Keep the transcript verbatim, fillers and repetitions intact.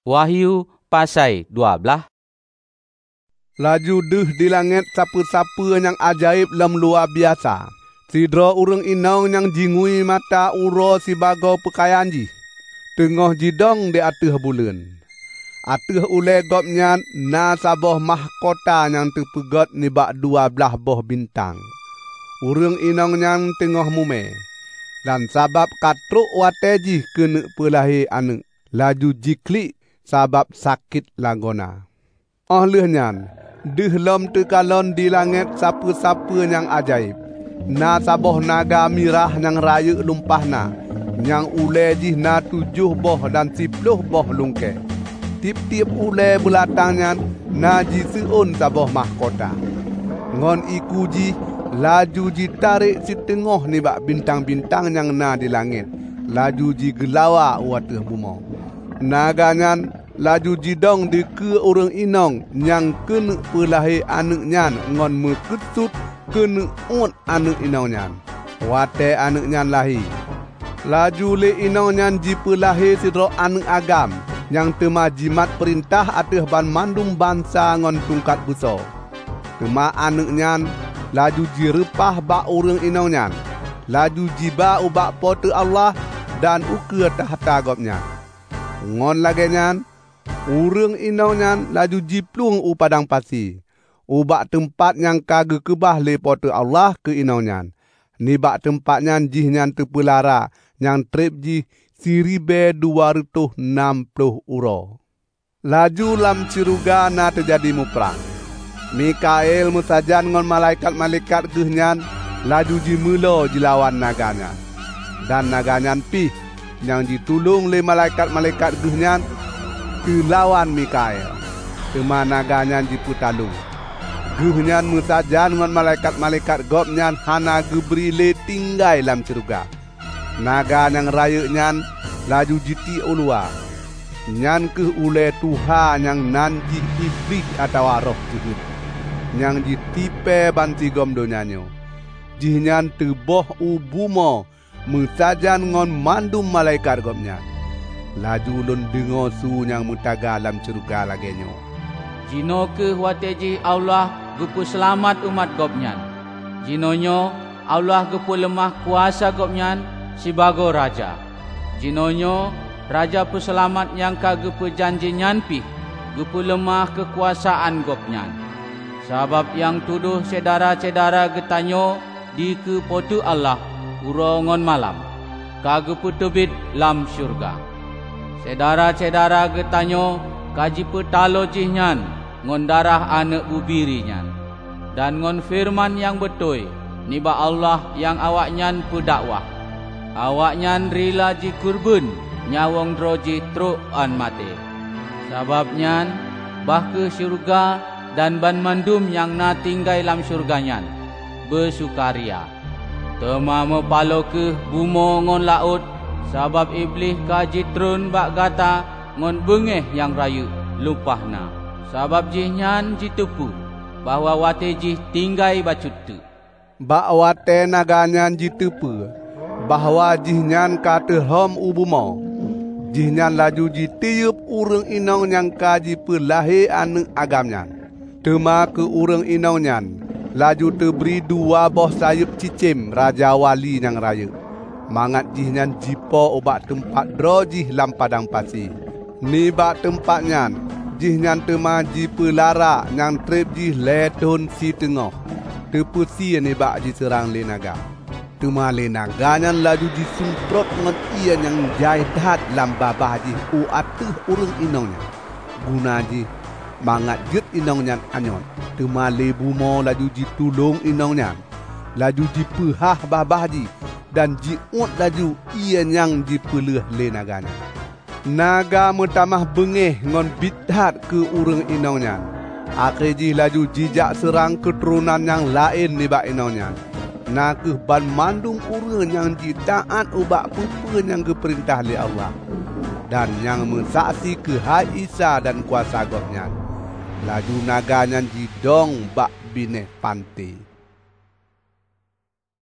Wahyu pasal dua belas. Laju deh di langit sapa-sapa yang ajaib lam luar biasa. Sidra urang inong yang jingui mata uro si bago pakaian ji. Tengah jidong di atas bulan. Atas ule gopnya na sabah mahkota yang terpegot nibak dua belah boh bintang. Urang inong yang tengah mume. Dan sabab katruk wateji kena pelahi anak. Laju jiklik sabab sakit lagona. Oh lehnyan, deh lom tekalon di langit sapa-sapa yang ajaib. Na sabah naga mirah yang raya lumpahna. Yang ule jih na tujuh boh dan sipluh boh lungke. Tip-tip ule belatangnya na ji seun sabah mahkota. Ngon iku ji laju ji tarik si tengah ni bak bintang-bintang yang na di langit. Laju ji gelawa wateh bumau. Naganyan laju jidong di ke orang inong yang kena pelahi anaknya ngon meketut kena ut anak inongnya. Wate anaknya lahi. Laju le inongnya ji pelahi sidro anak agam yang tema jimat perintah atas ban mandum bangsa ngon tungkat besar. Tema anaknya laju ji repah bak orang inongnya. Laju jiba ubak pote Allah dan uke tahta gopnya. Ngon lagenyan urang inongnya laju jiplung u padang pasi. Ubak tempat yang kage kebah le pote Allah ke inongnya. Nibak tempatnya jihnya terpelara yang trip ji siribe dua ratus enam puluh uro. Laju lam ciruga na terjadi muprang. Mikael musajan ngon malaikat-malaikat gehnya laju ji mulo jilawan naganya. Dan naganya pih yang ditulung le malaikat-malaikat gehnya lawan Mikael. Tema naganya diputalu. Gehnya musajan ngon malaikat-malaikat gopnya hana geberi le tinggai lam ceruga. Naga yang rayaknya laju jiti ulua. Nyan ke ule Tuhan yang nanti iblis atau roh jihud. Yang jitipe banti gom donyanyo. Jihnya teboh ubumo musajan ngon mandum malaikat gopnya. Laju lun dengar su yang mutaga alam ceruga lagenyo. Jino ke wateji Allah gupu selamat umat gopnyan. Jinonyo Allah gupu lemah kuasa gopnyan sibago raja. Jinonyo raja peselamat yang kagupu janji nyanpih gupu lemah kekuasaan gopnyan. Sabab yang tuduh cedara-cedara getanyo di ke potu Allah urongon malam. Kagupu tebit lam syurga. Cedara-cedara getanyo kaji petalo jihnya ngon darah anak bubirinyan. Dan ngon firman yang betul niba Allah yang awaknyan pedakwah. Awaknyan rila ji kurban nyawong droji truk an mate. Sababnyan bah ke syurga dan ban mandum yang na tinggai lam syurganyan bersukaria. Tema mepalo ke bumo ngon laut. Sabab iblis kaji trun bak gata ngon bengeh yang rayu lupahna. Sabab jihnya jitupu bahwa wate jih tinggai bacut tu. Bak wate naganya jitupu bahwa jihnya kata hom ubumau. Jihnya laju jitiup urang inong yang kaji pelahi anak agamnya. Tema ke urang inongnya laju terberi dua boh sayup cicim raja wali yang raya. Mangat jihnya jipo ubat tempat drojih lam padang pasi. Ni bak tempatnya jihnya tema jipe lara yang trip jih letun si tengah. Tepusi ni bak ji serang le naga. Tema le naga yang laju disumprot ngon ia yang jaidat lam babah jih u atuh urang inongnya. Guna jih mangat jet inongnya anyon. Tema le bumo laju ditulung inongnya. Laju dipehah babah jih. Dan jiut laju ia yang dipeleh le naganya. Naga metamah bengeh ngon bidhat ke urang inongnya. Akhir ji laju jijak serang keturunan yang lain ni bak inongnya. Nakeh ban mandung urang yang ditaat ubak pupen yang keperintah li Allah. Dan yang mensaksi ke Hai Isa dan kuasa gopnya. Laju naganya jidong bak bineh pantai.